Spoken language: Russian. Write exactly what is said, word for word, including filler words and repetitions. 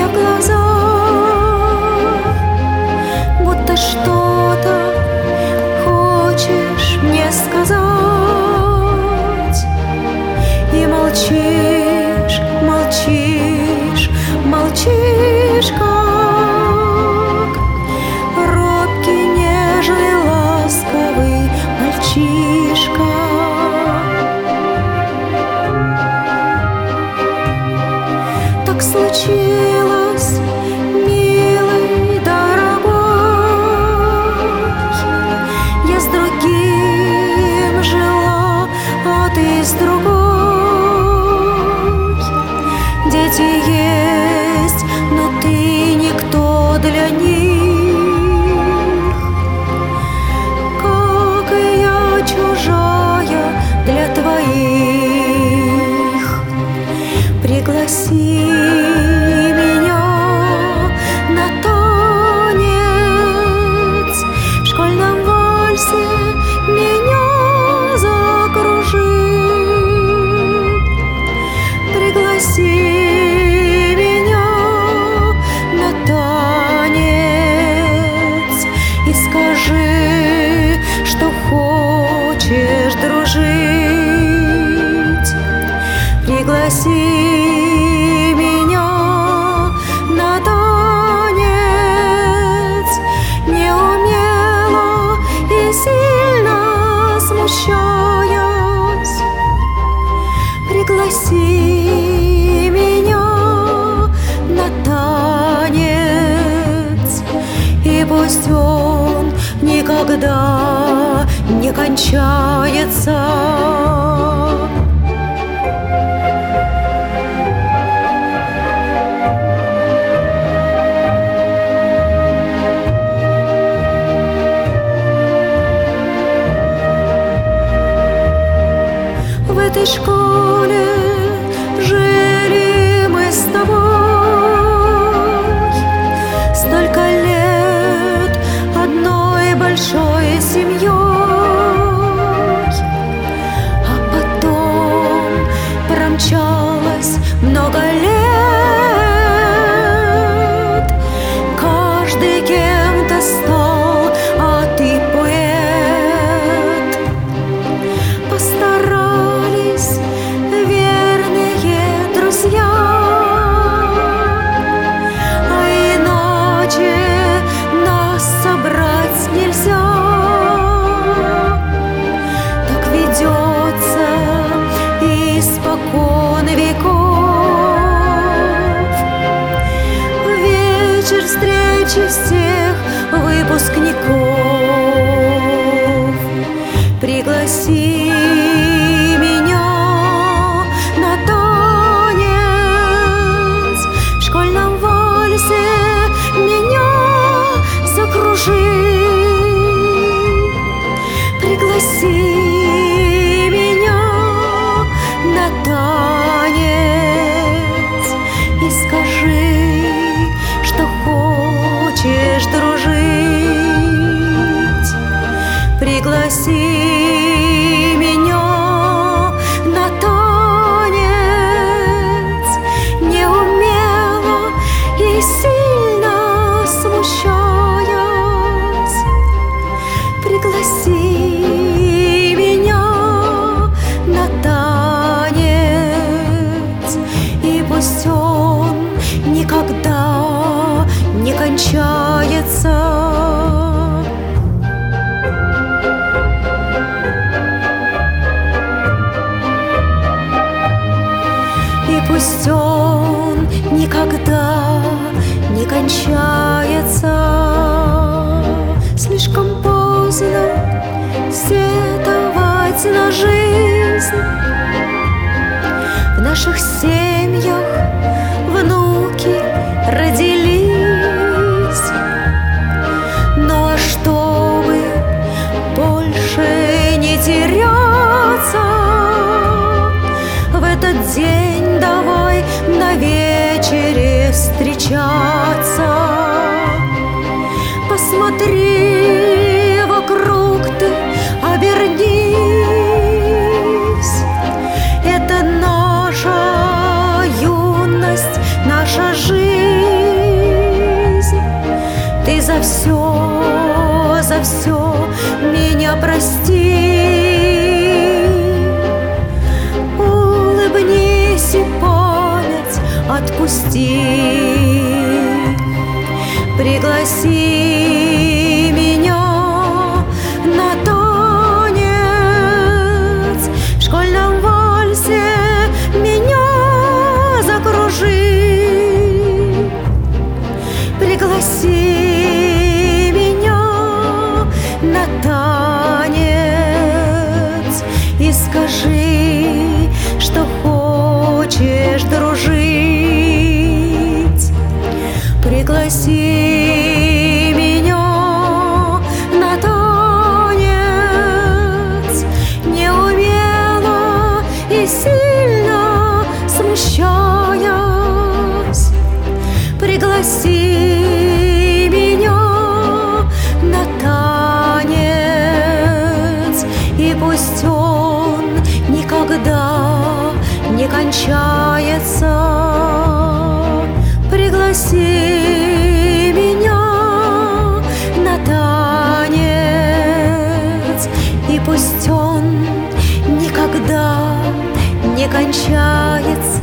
в глазах, будто что-то хочешь мне сказать. И молчишь, молчишь, молчишь, как робкий, нежный, ласковый мальчишка. Так случилось, милый, дорогой, я с другим жила, а ты с другой. Дети есть, но ты никто для них, как и я чужая для твоих. Пригласи меня на танец, в школьном вальсе меня закружи. Пригласи меня на танец и скажи, что хочешь дружить. Пригласи меня на танец, неумело и сильно смущаясь. Пригласи меня на танец, и пусть он никогда не кончается. В этой школе жили мы с тобой столько лет одной большой семьей, а потом промчалось много лет. Каждый кем-то стал, а ты поэт. Постарались верные друзья, а иначе нас собрать нельзя. Так ведется испокон веков. Вечер встречи всех выпускников. Пригласи меня на танец, в школьном вальсе меня закружи. Пригласи меня на танец и скажи, что хочешь дружить. Пригласи меня на танец, неумело и сильно смущаясь. Пригласи меня на танец, и пусть он никогда не кончается. И пусть он никогда не кончается. Слишком поздно сетовать на жизнь. В наших семьях внуки родились. Ну а чтобы больше не теряться, в этот день давай на вечере встречаться. Посмотри вокруг ты, обернись. Это наша юность, наша жизнь. за все, за все меня прости. Улыбнись и память отпусти. Пригласи меня на танец, в школьном вальсе меня закружи. Пригласи меня на танец и скажи, что хочешь дружить. Пригласи меня на танец, неумело и сильно смущаясь. Пригласи меня на танец, и пусть он никогда не кончается. Пригласи меня на танец, и пусть он никогда не кончается.